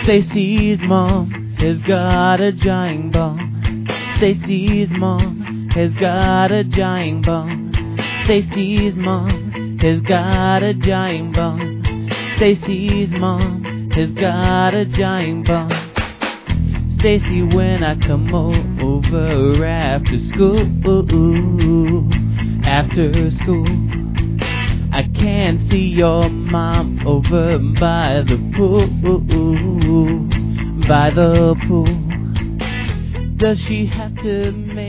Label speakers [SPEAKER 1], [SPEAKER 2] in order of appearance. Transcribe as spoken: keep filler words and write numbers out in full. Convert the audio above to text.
[SPEAKER 1] Stacy's mom has got a giant bone. Stacy's mom has got a giant bone. Stacy's mom has got a giant bone. Stacy's mom has got a giant bone. Stacy, when I come over after school, after school, I can't see your mom over by the pool, by the pool. Does she have to make